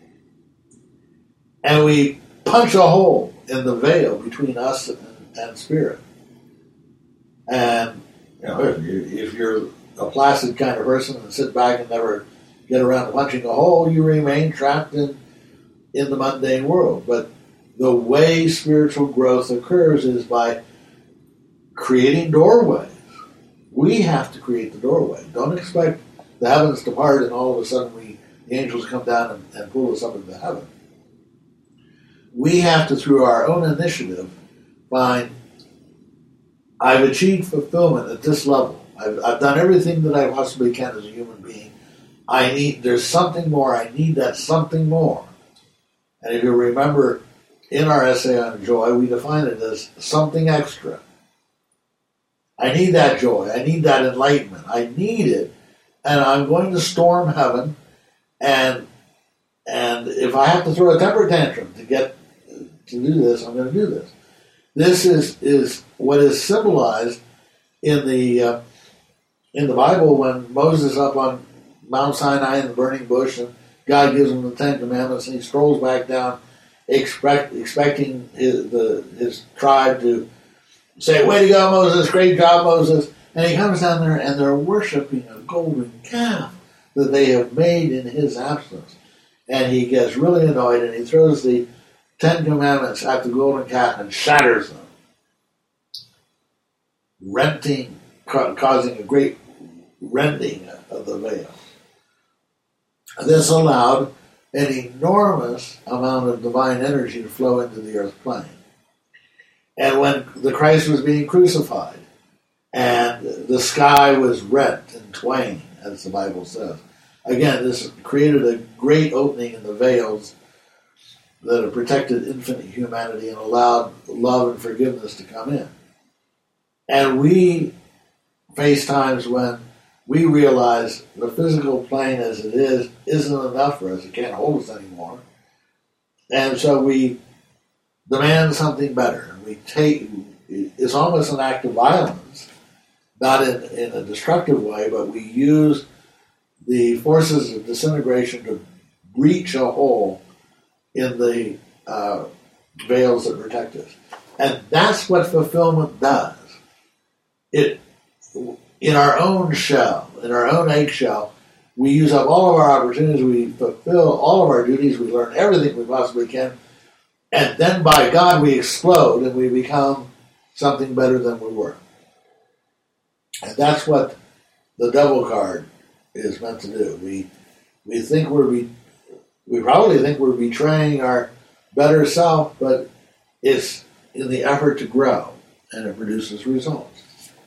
And we punch a hole in the veil between us and, and spirit. And you know, if, you, if you're a placid kind of person and sit back and never get around to punching a hole, you remain trapped in, in the mundane world. But the way spiritual growth occurs is by creating doorways. We have to create the doorway. Don't expect the heavens to part and all of a sudden we, the angels come down and, and pull us up into heaven. We have to, through our own initiative, find, I've achieved fulfillment at this level. I've, I've done everything that I possibly can as a human being. I need, there's something more. I need that something more. And if you remember, in our essay on joy, we define it as something extra. I need that joy. I need that enlightenment. I need it. And I'm going to storm heaven. And and if I have to throw a temper tantrum to get to do this, I'm going to do this. This is, is what is symbolized in the uh, in the Bible when Moses is up on Mount Sinai in the burning bush and God gives him the Ten Commandments and he strolls back down expect, expecting his, the, his tribe to say, way to go, Moses, great job, Moses. And he comes down there and they're worshiping a golden calf that they have made in his absence. And he gets really annoyed and he throws the Ten Commandments at the golden calf and shatters them, renting, ca- causing a great rending of the veil. This allowed an enormous amount of divine energy to flow into the earth plane. And when the Christ was being crucified, and the sky was rent in twain, as the Bible says, again, this created a great opening in the veils that have protected infinite humanity and allowed love and forgiveness to come in. And we face times when we realize the physical plane as it is isn't enough for us. It can't hold us anymore. And so we demand something better. We take, it's almost an act of violence, not in, in a destructive way, but we use the forces of disintegration to breach a hole in the uh, veils that protect us. And that's what fulfillment does. It, in our own shell, in our own eggshell, we use up all of our opportunities, we fulfill all of our duties, we learn everything we possibly can, and then by God we explode and we become something better than we were. And that's what the devil card is meant to do. We we think we're be, we probably think we're betraying our better self, but it's in the effort to grow, and it produces results.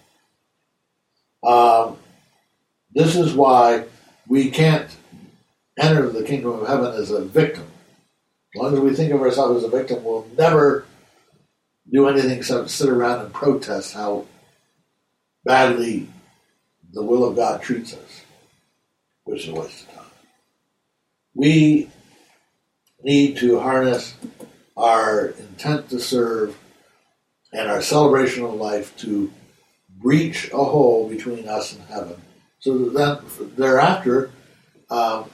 Um, this is why we can't enter the kingdom of heaven as a victim. As long as we think of ourselves as a victim, we'll never do anything except sit around and protest how badly the will of God treats us, which is a waste of time. We need to harness our intent to serve and our celebration of life to breach a hole between us and heaven, so that then thereafter um,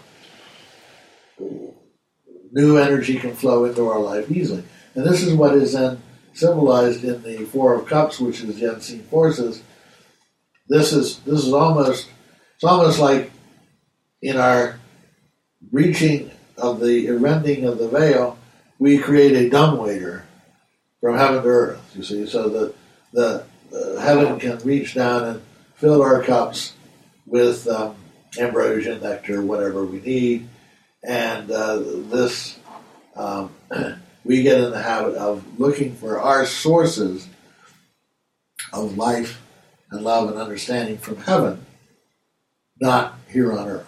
new energy can flow into our life easily. And this is what is then symbolized in the Four of Cups, which is the unseen forces. This is this is almost it's almost like in our breaching of the rending of the veil, we create a dumbwaiter from heaven to earth. You see, so that the uh, heaven can reach down and fill our cups with um, ambrosia, nectar, whatever we need, and uh, this um, we get in the habit of looking for our sources of life and love and understanding from heaven, not here on earth.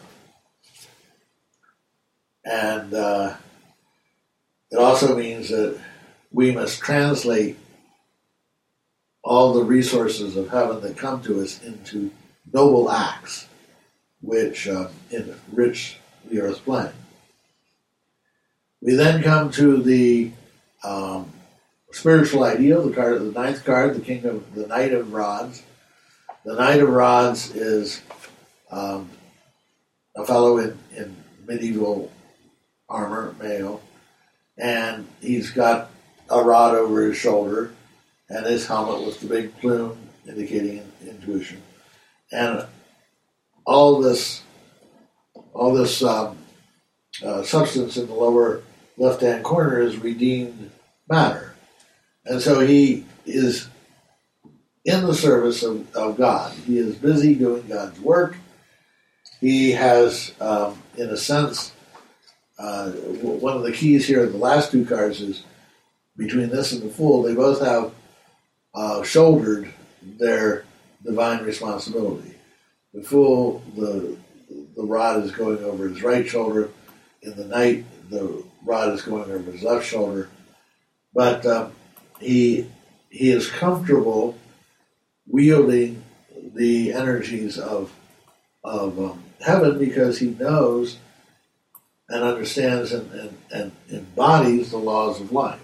And uh, it also means that we must translate all the resources of heaven that come to us into noble acts which uh, enrich the earth plane. We then come to the um, spiritual ideal, the card, the ninth card, the King of the Knight of Rods. The Knight of Rods is um, a fellow in, in medieval armor, male, and he's got a rod over his shoulder, and his helmet with the big plume indicating intuition, and all this, all this um, uh, substance in the lower left-hand corner is redeemed matter, and so he is in the service of, of God. He is busy doing God's work. He has, um, in a sense, uh, one of the keys here in the last two cards is between this and the Fool, they both have uh, shouldered their divine responsibility. The Fool, the the rod is going over his right shoulder. In the Knight, the rod is going over his left shoulder. But um, he he is comfortable wielding the energies of of um, heaven because he knows and understands and, and, and embodies the laws of life.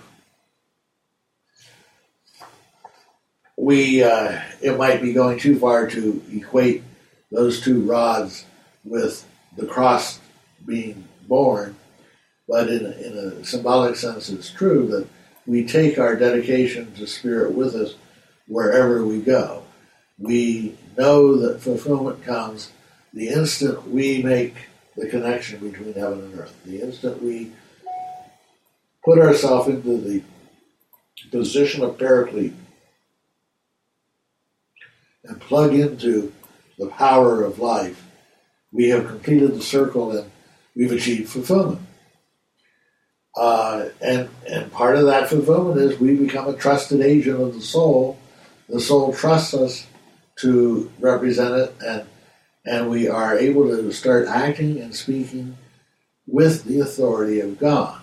We uh, it might be going too far to equate those two rods with the cross being born, but in a, in a symbolic sense, it's true that we take our dedication to Spirit with us wherever we go. We know that fulfillment comes the instant we make the connection between heaven and earth, the instant we put ourselves into the position of Paraclete and plug into the power of life, we have completed the circle and we've achieved fulfillment. Uh, and, and part of that fulfillment is we become a trusted agent of the soul. The soul trusts us to represent it, and and we are able to start acting and speaking with the authority of God.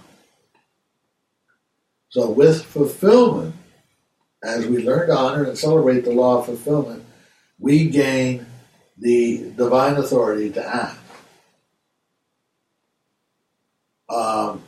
So with fulfillment, as we learn to honor and celebrate the law of fulfillment, we gain the divine authority to act. Um,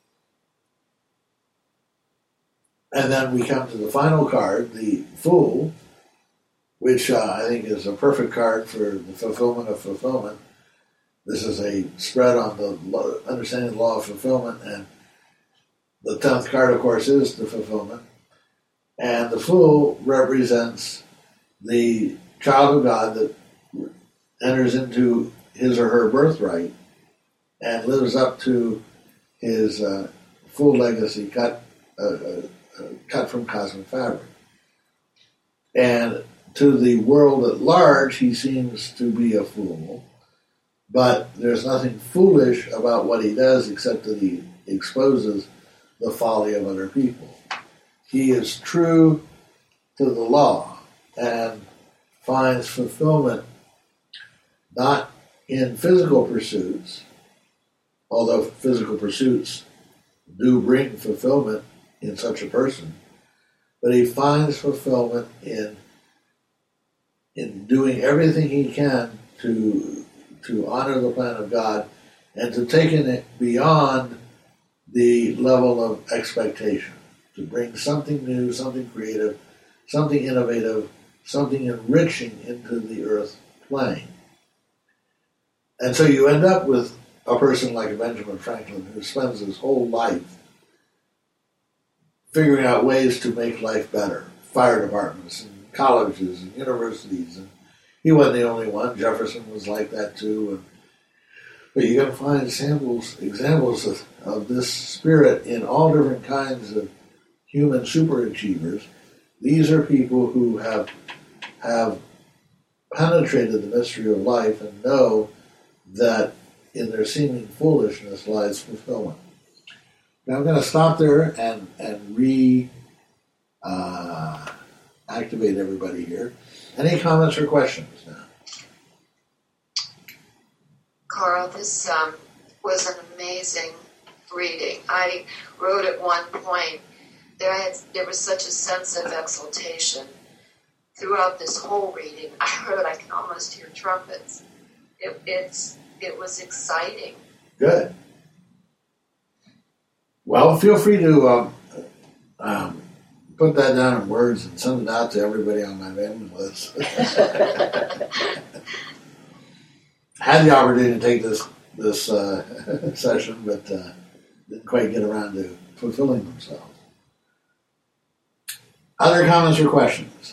and then we come to the final card, the Fool, which uh, I think is a perfect card for the fulfillment of fulfillment. This is a spread on the lo- understanding the law of fulfillment, and the tenth card, of course, is the fulfillment. And the Fool represents the child of God that enters into his or her birthright and lives up to his uh, full legacy cut, uh, uh, cut from cosmic fabric. And to the world at large, he seems to be a fool, but there's nothing foolish about what he does except that he exposes the folly of other people. He is true to the law and finds fulfillment not in physical pursuits, although physical pursuits do bring fulfillment in such a person, but he finds fulfillment in in doing everything he can to to honor the plan of God and to take it beyond the level of expectation, to bring something new, something creative, something innovative, something enriching into the earth plane. And so you end up with a person like Benjamin Franklin who spends his whole life figuring out ways to make life better. Fire departments and colleges and universities, and he wasn't the only one. Jefferson was like that too. And, but you're going to find examples examples of, of this spirit in all different kinds of human superachievers. These are people who have have penetrated the mystery of life and know that in their seeming foolishness lies fulfillment. Now I'm going to stop there and and re. Uh, activate everybody here. Any comments or questions now? Carl, this um, was an amazing reading. I wrote at one point, there, had, there was such a sense of exaltation throughout this whole reading. I wrote, I can almost hear trumpets. It, it's, it was exciting. Good. Well, feel free to um, um, put that down in words and send it out to everybody on my mailing list. Had the opportunity to take this this uh, session, but uh, didn't quite get around to fulfilling themselves. Other comments or questions?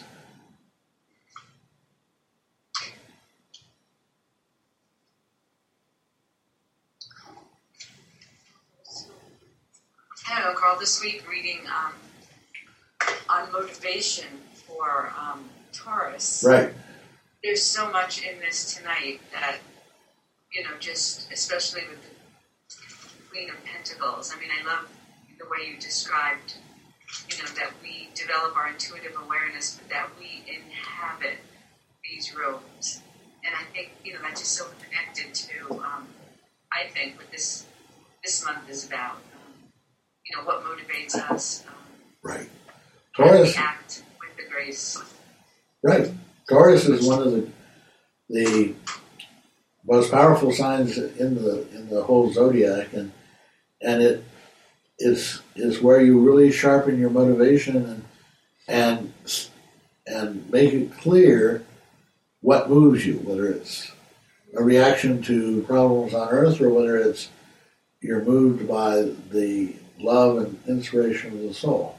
I don't know, Carl, this week reading um, on motivation for um, Taurus. Right. There's so much in this tonight that, you know, just especially with the Queen of Pentacles. I mean, I love the way you described, you know, that we develop our intuitive awareness, but that we inhabit these robes. And I think, you know, that's just so connected to, um, I think, what this this month is about. You know, what motivates us. Um, right. Taurus. Act with the grace. Right. Taurus is one of the the most powerful signs in the in the whole zodiac, and and it is is where you really sharpen your motivation and and and make it clear what moves you, whether it's a reaction to problems on Earth or whether it's you're moved by the love and inspiration of the soul.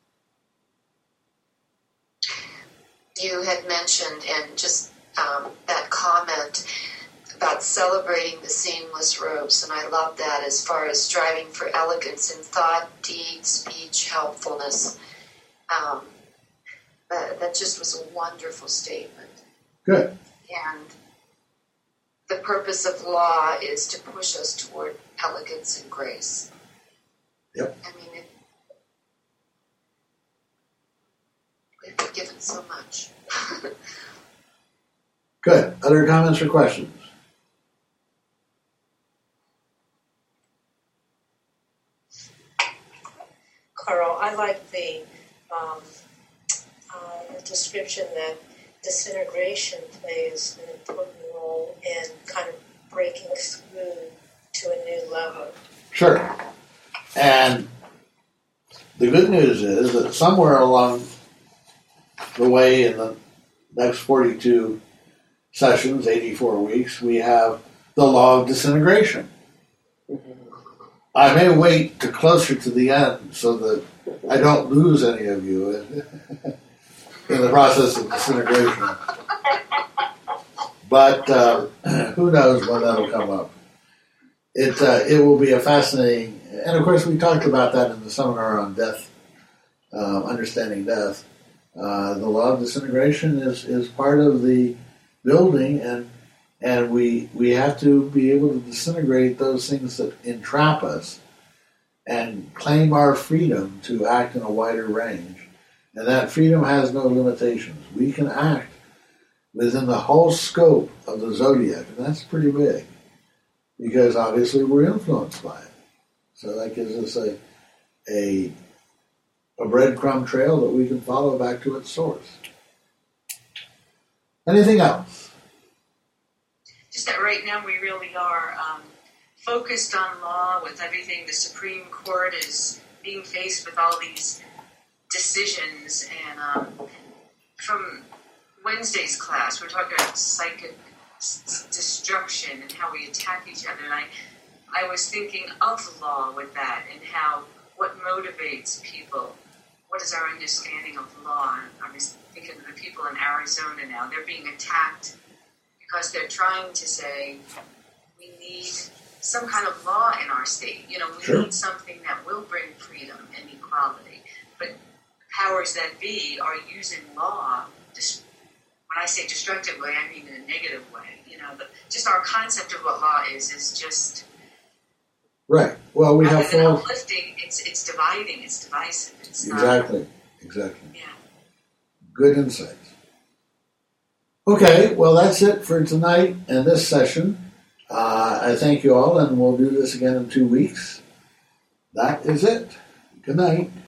You had mentioned, and just um, that comment about celebrating the seamless robes, and I love that as far as striving for elegance in thought, deed, speech, helpfulness. Um, that, that just was a wonderful statement. Good. And the purpose of law is to push us toward elegance and grace. Yep. I mean, it, we've been given so much. Good. Other comments or questions? Carl, I like the um, uh, description that disintegration plays an important role in kind of breaking through to a new level. Sure. And the good news is that somewhere along the way in the next forty-two sessions, eighty-four weeks, we have the law of disintegration. Mm-hmm. I may wait to closer to the end so that I don't lose any of you in the process of disintegration. But uh, who knows when that'll come up. It uh, it will be a fascinating, and of course we talked about that in the seminar on death, uh, understanding death. Uh, the law of disintegration is, is part of the building, and and we we have to be able to disintegrate those things that entrap us, and claim our freedom to act in a wider range. And that freedom has no limitations. We can act within the whole scope of the zodiac, and that's pretty big. Because obviously we're influenced by it. So that gives us a, a, a breadcrumb trail that we can follow back to its source. Anything else? Just that right now we really are um, focused on law with everything. The Supreme Court is being faced with all these decisions. And um, from Wednesday's class, we're talking about psychic destruction and how we attack each other, and I, I was thinking of law with that and how what motivates people. What is our understanding of law? I was thinking of the people in Arizona now. They're being attacked because they're trying to say we need some kind of law in our state. You know, we sure. need something that will bring freedom and equality. But powers that be are using law to. When I say destructive way, I mean in a negative way. You know, the, just our concept of what law is is just right. Well, we have than false. uplifting. It's it's dividing. It's divisive. It's exactly. Not, exactly. Yeah. Good insights. Okay. Well, that's it for tonight and this session. Uh, I thank you all, and we'll do this again in two weeks. That is it. Good night.